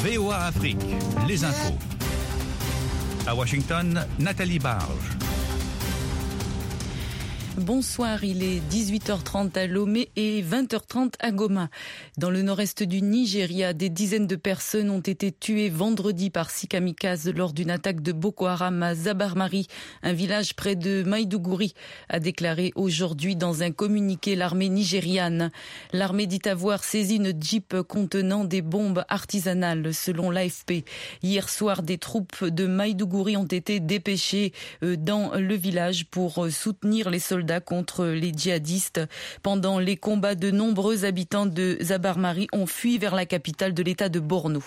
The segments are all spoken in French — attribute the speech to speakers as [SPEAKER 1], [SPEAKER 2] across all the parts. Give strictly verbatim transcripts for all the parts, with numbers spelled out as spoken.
[SPEAKER 1] V O A Afrique, les infos. À Washington, Nathalie Barge.
[SPEAKER 2] Bonsoir, il est dix-huit heures trente à Lomé et vingt heures trente à Goma. Dans le nord-est du Nigeria, des dizaines de personnes ont été tuées vendredi par six kamikazes lors d'une attaque de Boko Haram à Zabarmari, un village près de Maïdougouri, a déclaré aujourd'hui dans un communiqué l'armée nigériane. L'armée dit avoir saisi une jeep contenant des bombes artisanales, selon l'A F P. Hier soir, des troupes de Maïdougouri ont été dépêchées dans le village pour soutenir les soldats contre les djihadistes. Pendant les combats, de nombreux habitants de Zabarmari ont fui vers la capitale de l'État de Borno.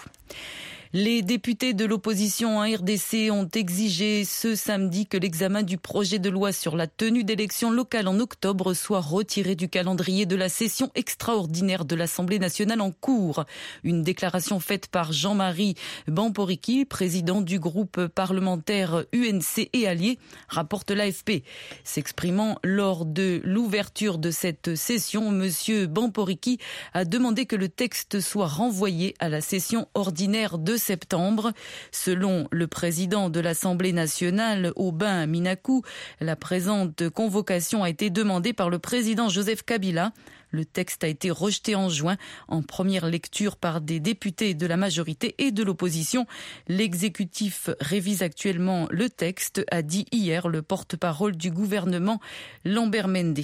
[SPEAKER 2] Les députés de l'opposition en R D C ont exigé ce samedi que l'examen du projet de loi sur la tenue d'élections locales en octobre soit retiré du calendrier de la session extraordinaire de l'Assemblée nationale en cours. Une déclaration faite par Jean-Marie Bamporiki, président du groupe parlementaire U N C et alliés, rapporte l'A F P. S'exprimant lors de l'ouverture de cette session, monsieur Bamporiki a demandé que le texte soit renvoyé à la session ordinaire de septembre. Selon le président de l'Assemblée nationale, Aubin Minakou, la présente convocation a été demandée par le président Joseph Kabila. Le texte a été rejeté en juin en première lecture par des députés de la majorité et de l'opposition. L'exécutif révise actuellement le texte, a dit hier le porte-parole du gouvernement Lambert Mende.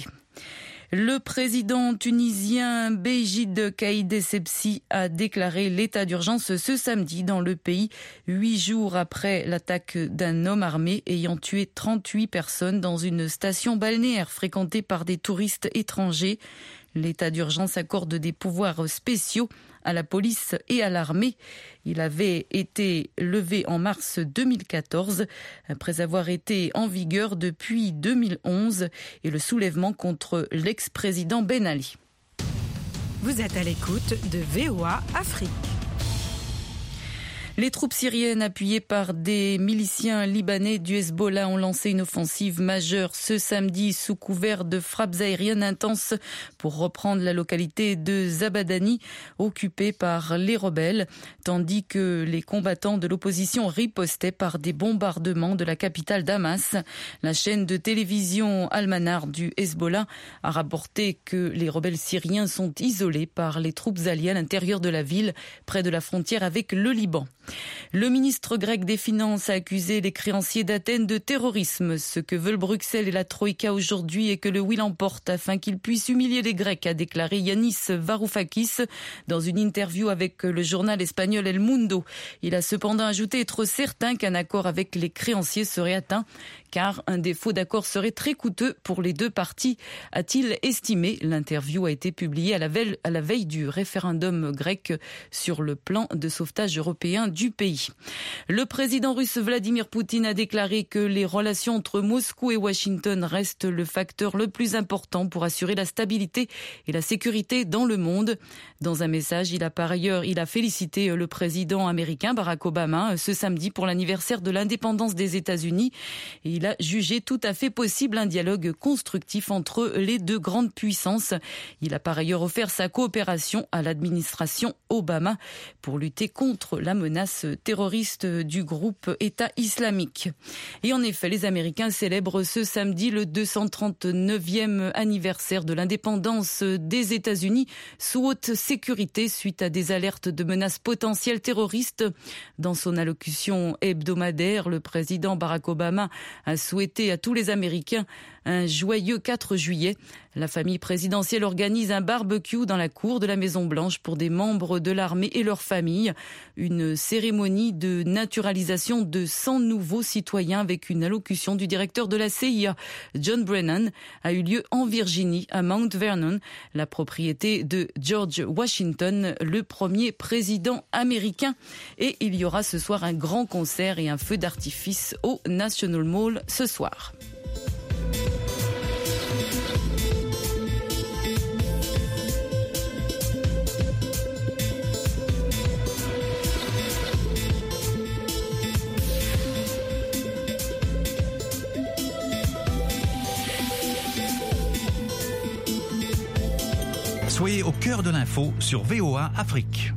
[SPEAKER 2] Le président tunisien Béjid Caïd Essebsi a déclaré l'état d'urgence ce samedi dans le pays, huit jours après l'attaque d'un homme armé ayant tué trente-huit personnes dans une station balnéaire fréquentée par des touristes étrangers. L'état d'urgence accorde des pouvoirs spéciaux à la police et à l'armée. Il avait été levé en mars deux mille quatorze, après avoir été en vigueur depuis deux mille onze, et le soulèvement contre l'ex-président Ben Ali.
[SPEAKER 3] Vous êtes à l'écoute de V O A Afrique.
[SPEAKER 2] Les troupes syriennes appuyées par des miliciens libanais du Hezbollah ont lancé une offensive majeure ce samedi sous couvert de frappes aériennes intenses pour reprendre la localité de Zabadani occupée par les rebelles, tandis que les combattants de l'opposition ripostaient par des bombardements de la capitale Damas. La chaîne de télévision Al-Manar du Hezbollah a rapporté que les rebelles syriens sont isolés par les troupes alliées à l'intérieur de la ville, près de la frontière avec le Liban. Le ministre grec des Finances a accusé les créanciers d'Athènes de terrorisme. Ce que veulent Bruxelles et la Troïka aujourd'hui est que le oui l'emporte afin qu'ils puissent humilier les Grecs, a déclaré Yanis Varoufakis dans une interview avec le journal espagnol El Mundo. Il a cependant ajouté être certain qu'un accord avec les créanciers serait atteint, car un défaut d'accord serait très coûteux pour les deux parties, a-t-il estimé. L'interview a été publiée à la veille, à la veille du référendum grec sur le plan de sauvetage européen du pays. Le président russe Vladimir Poutine a déclaré que les relations entre Moscou et Washington restent le facteur le plus important pour assurer la stabilité et la sécurité dans le monde. Dans un message, il a par ailleurs, il a félicité le président américain Barack Obama ce samedi pour l'anniversaire de l'indépendance des États-Unis. Et il a jugé tout à fait possible un dialogue constructif entre les deux grandes puissances. Il a par ailleurs offert sa coopération à l'administration Obama pour lutter contre la menace terroriste du groupe État islamique. Et en effet, les Américains célèbrent ce samedi le deux cent trente-neuvième anniversaire de l'indépendance des États-Unis sous haute sécurité suite à des alertes de menaces potentielles terroristes. Dans son allocution hebdomadaire, le président Barack Obama a souhaité à tous les Américains un joyeux quatre juillet. La famille présidentielle organise un barbecue dans la cour de la Maison-Blanche pour des membres de l'armée et leurs familles. Une cérémonie de naturalisation de cent nouveaux citoyens avec une allocution du directeur de la C I A, John Brennan, a eu lieu en Virginie, à Mount Vernon, la propriété de George Washington, le premier président américain. Et il y aura ce soir un grand concert et un feu d'artifice au National Mall ce soir.
[SPEAKER 1] Soyez au cœur de l'info sur V O A Afrique.